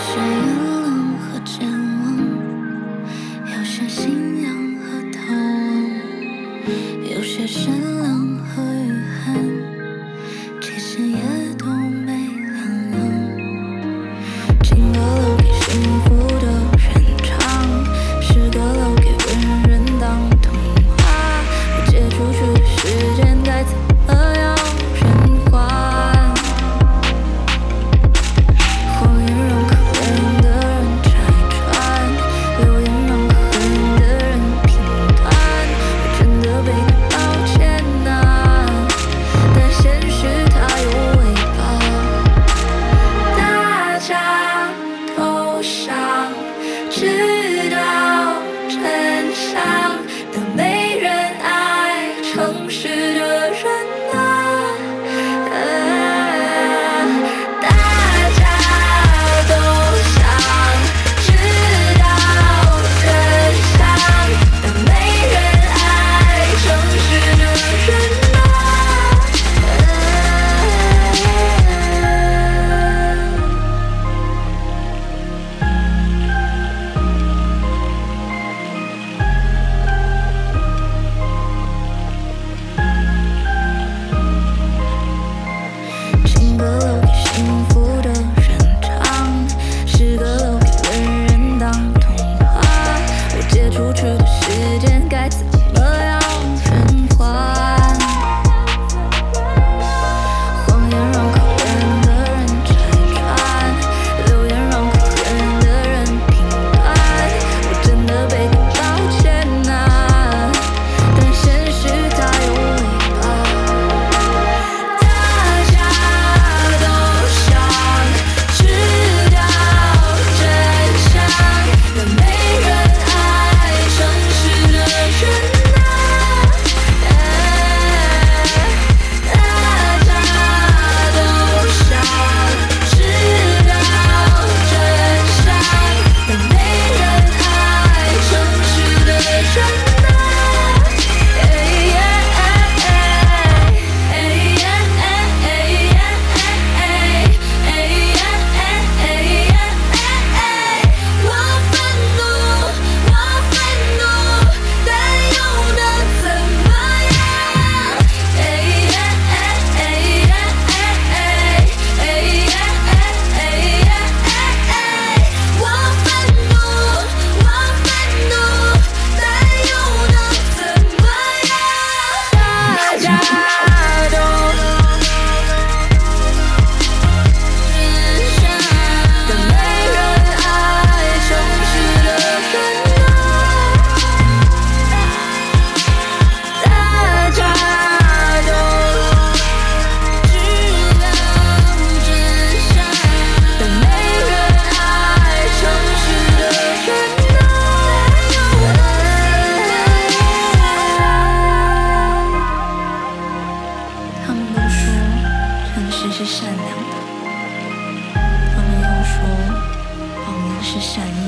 些远冷和健忘，有些信仰和逃亡，有些善良和遗憾，其实也都没两样。情歌留给幸福的人唱，诗歌留给文人当童话，不借出去的时间该怎么样圆环？谎言让可怜的人拆穿，流言让可怜的人评断。我真的被他抱歉啊，但现实它有尾巴。大家都想知道真相，但没人爱诚实的人啊。大家都想知道真相，但没人爱诚实的人啊。情歌留给幸福的人唱，诗歌留给文人当童话，我借出去的时间该怎么样圆环？谎言让可怜的人拆穿，流言让可怜的人评断。我真的被他抱歉啊，但现实它有尾巴。大家都想知道真相，但没人爱诚实的人啊。大家都想知道真相，但没人爱诚实的人我愤怒，我愤怒，但又能怎么样？我愤怒，我愤怒，但又能怎么样？大家都真相，但没人爱诚实的人啊。大家都知道真相，但没人爱诚实的人啊。他们都说诚实是善良的，他们又说谎言是善意。